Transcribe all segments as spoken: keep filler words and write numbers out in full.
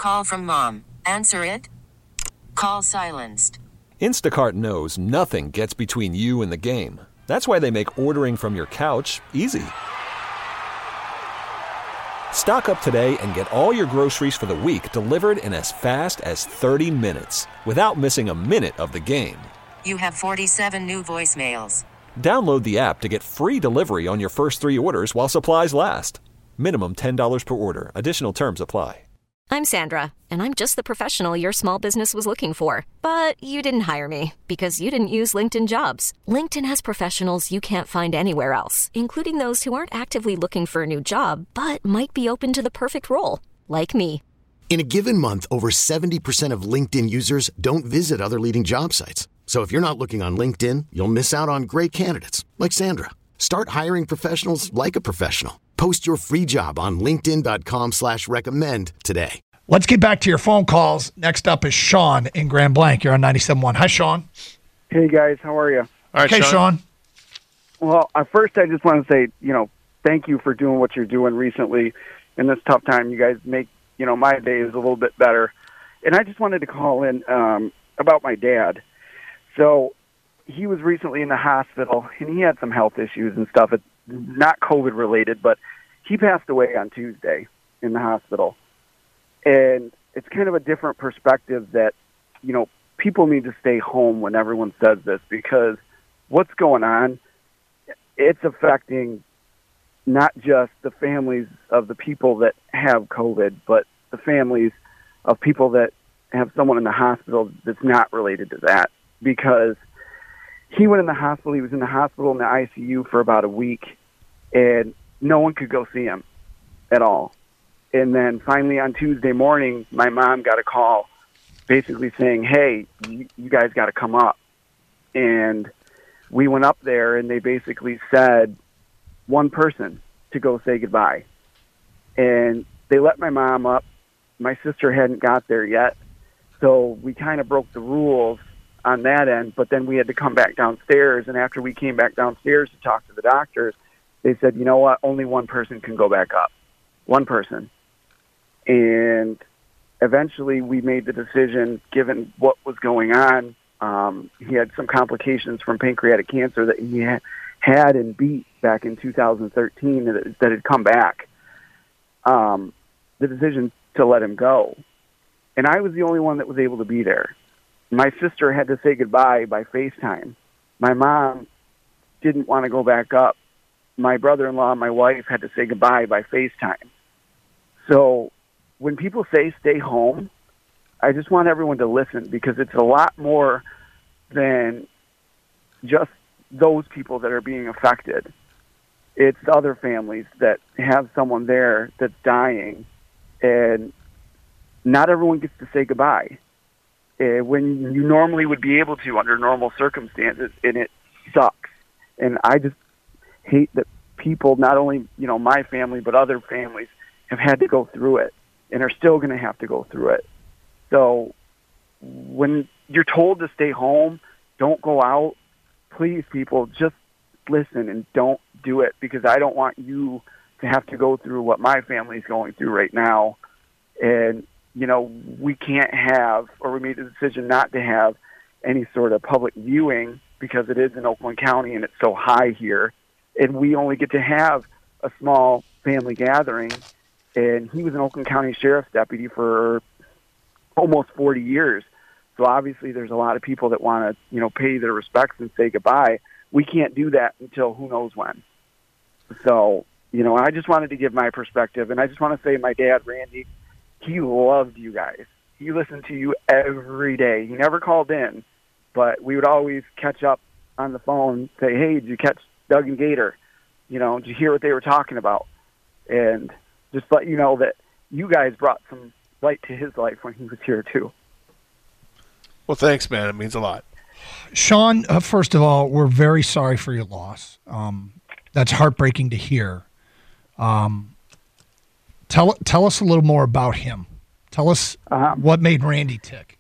Call from mom. Answer it. Call silenced. Instacart knows nothing gets between you and the game. That's why they make ordering from your couch easy. Stock up today and get all your groceries for the week delivered in as fast as thirty minutes without missing a minute of the game. You have forty-seven new voicemails. Download the app to get free delivery on your first three orders while supplies last. Minimum ten dollars per order. Additional terms apply. I'm Sandra, and I'm just the professional your small business was looking for. But you didn't hire me because you didn't use LinkedIn Jobs. LinkedIn has professionals you can't find anywhere else, including those who aren't actively looking for a new job, but might be open to the perfect role, like me. In a given month, over seventy percent of LinkedIn users don't visit other leading job sites. So if you're not looking on LinkedIn, you'll miss out on great candidates like Sandra. Start hiring professionals like a professional. Post your free job on linkedin.com slash recommend today. Let's get back to your phone calls. Next up is Sean in Grand Blanc. You're on ninety-seven point one. Hi, Sean. Hey, guys. How are you? All right, okay, Sean. Sean. Well, at first, I just want to say, you know, thank you for doing what you're doing recently in this tough time. You guys make, you know, my days a little bit better. And I just wanted to call in um, about my dad. So he was recently in the hospital, and he had some health issues and stuff. It's not COVID related, but he passed away on Tuesday in the hospital. And it's kind of a different perspective that, you know, people need to stay home when everyone says this, because what's going on, it's affecting not just the families of the people that have COVID, but the families of people that have someone in the hospital that's not related to that. Because he went in the hospital, he was in the hospital in the I C U for about a week, and no one could go see him at all. And then finally on Tuesday morning, my mom got a call basically saying, hey, you, you guys got to come up. And we went up there, and they basically said one person to go say goodbye. And they let my mom up. My sister hadn't got there yet, so we kind of broke the rules on that end, but then we had to come back downstairs, and after we came back downstairs to talk to the doctors, they said, you know what, only one person can go back up. One person. And eventually we made the decision, given what was going on, um, he had some complications from pancreatic cancer that he ha- had and beat back in two thousand thirteen that, that had come back, um, the decision to let him go. And I was the only one that was able to be there. My sister had to say goodbye by FaceTime. My mom didn't want to go back up. My brother-in-law and my wife had to say goodbye by FaceTime. So when people say stay home, I just want everyone to listen, because it's a lot more than just those people that are being affected. It's other families that have someone there that's dying, and not everyone gets to say goodbye. Uh, when you normally would be able to under normal circumstances, and it sucks. And I just hate that people, not only, you know, my family, but other families have had to go through it and are still going to have to go through it. So when you're told to stay home, don't go out, please, people, just listen and don't do it, because I don't want you to have to go through what my family's going through right now. And you know, we can't have, or we made the decision not to have any sort of public viewing, because it is in Oakland County and it's so high here. And we only get to have a small family gathering. And he was an Oakland County Sheriff's deputy for almost forty years. So obviously there's a lot of people that want to, you know, pay their respects and say goodbye. We can't do that until who knows when. So, you know, I just wanted to give my perspective. And I just want to say my dad, Randy, he loved you guys. He listened to you every day. He never called in, but we would always catch up on the phone, say, hey, did you catch Doug and Gator? You know, did you hear what they were talking about? And just let you know that you guys brought some light to his life when he was here, too. Well, thanks, man. It means a lot. Sean, uh, first of all, we're very sorry for your loss. Um, that's heartbreaking to hear. Um, Tell tell us a little more about him. Tell us uh-huh. what made Randy tick.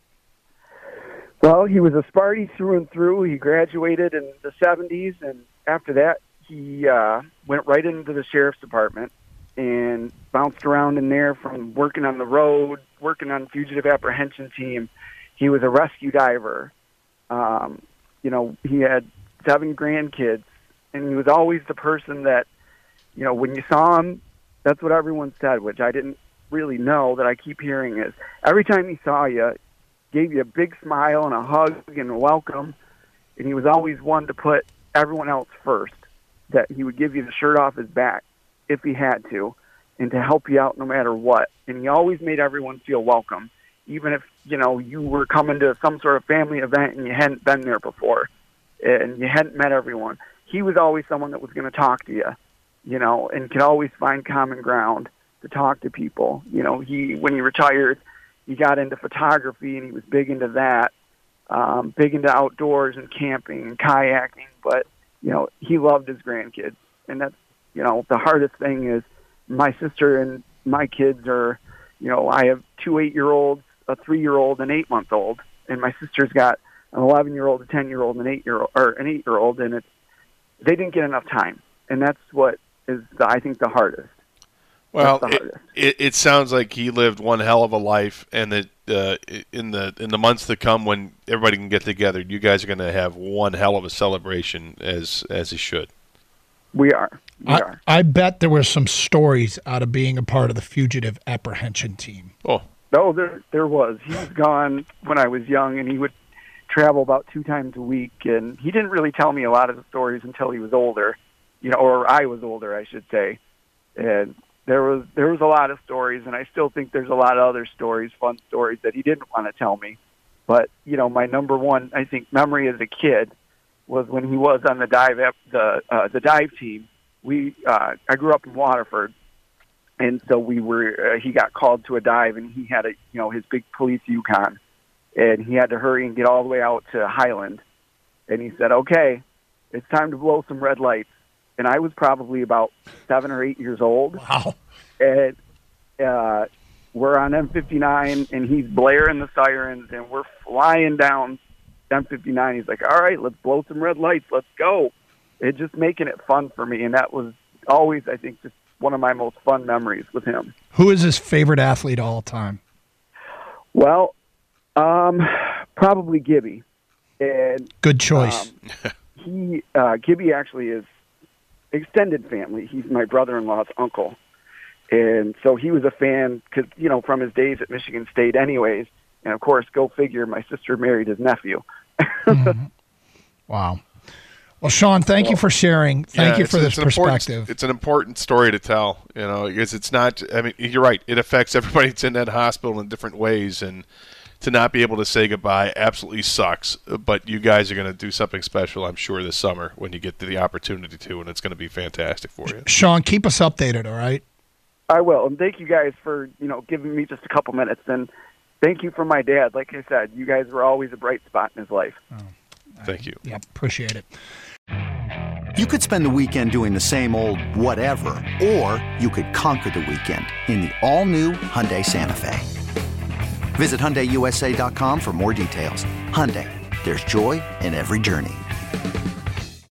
Well, he was a Sparty through and through. He graduated in the seventies, and after that, he uh, went right into the sheriff's department. and bounced around in there from working on the road, working on fugitive apprehension team. He was a rescue diver. Um, you know, he had seven grandkids, and he was always the person that, you know, when you saw him, that's what everyone said, which I didn't really know, that I keep hearing is every time he saw you, gave you a big smile and a hug and a welcome, and he was always one to put everyone else first, that he would give you the shirt off his back if he had to, and to help you out no matter what. And he always made everyone feel welcome, even if, you know, you were coming to some sort of family event and you hadn't been there before and you hadn't met everyone. He was always someone that was going to talk to you, you know, and could always find common ground to talk to people. You know, he, when he retired, he got into photography, and he was big into that, um, big into outdoors and camping and kayaking, but, you know, he loved his grandkids. And that's, you know, the hardest thing is my sister and my kids are, you know, I have two eight-year-olds, a three-year-old, and eight-month-old, and my sister's got an eleven-year-old, a ten-year-old, and an eight-year-old, or an eight-year-old, and it's, they didn't get enough time. And that's what is, the, I think, the hardest. Well, it, it, it sounds like he lived one hell of a life, and that uh, in the in the months to come, when everybody can get together, you guys are going to have one hell of a celebration, as as he should. We are. We I, are. I bet there were some stories out of being a part of the fugitive apprehension team. Oh, no, there there was. He was gone when I was young, and he would travel about two times a week, and he didn't really tell me a lot of the stories until he was older, you know, or I was older, I should say. And there was there was a lot of stories, and I still think there's a lot of other stories, fun stories that he didn't want to tell me. But, you know, my number one, I think, memory as a kid was when he was on the dive the uh, the dive team. We uh, I grew up in Waterford, and so we were. Uh, he got called to a dive, and he had a you know his big police Yukon, and he had to hurry and get all the way out to Highland. And he said, "Okay, it's time to blow some red lights." And I was probably about seven or eight years old. Wow! And uh, we're on M fifty-nine, and he's blaring the sirens, and we're flying down M fifty-nine. He's like, "All right, let's blow some red lights. Let's go." It just making it fun for me, and that was always, I think, just one of my most fun memories with him. Who is his favorite athlete all time? Well, um, probably Gibby. And good choice. Um, he uh, Gibby actually is extended family. He's my brother-in-law's uncle, and so he was a fan because you know from his days at Michigan State, anyways. And of course, go figure, my sister married his nephew. Mm-hmm. Wow. Well, Sean, thank well, you for sharing. Thank yeah, you for this it's perspective. It's an important story to tell, you know, because it's not, I mean, you're right. It affects everybody that's in that hospital in different ways, and to not be able to say goodbye absolutely sucks. But you guys are going to do something special, I'm sure, this summer when you get the opportunity to, and it's going to be fantastic for you. Sean, keep us updated, all right? I will, and thank you guys for, you know, giving me just a couple minutes, and thank you for my dad. Like I said, you guys were always a bright spot in his life. Oh, thank you. Yeah, appreciate it. You could spend the weekend doing the same old whatever, or you could conquer the weekend in the all-new Hyundai Santa Fe. Visit Hyundai U S A dot com for more details. Hyundai, there's joy in every journey.